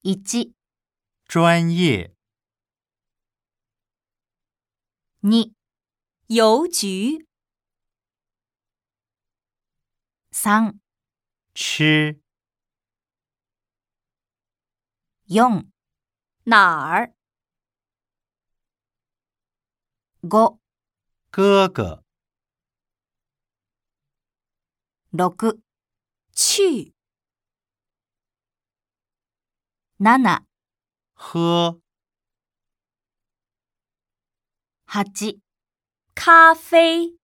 1、 专业、 2、 邮局、 3、 吃、 4、 哪儿、 5、 哥哥、 6、 去、 7、 喝、 8、 咖啡。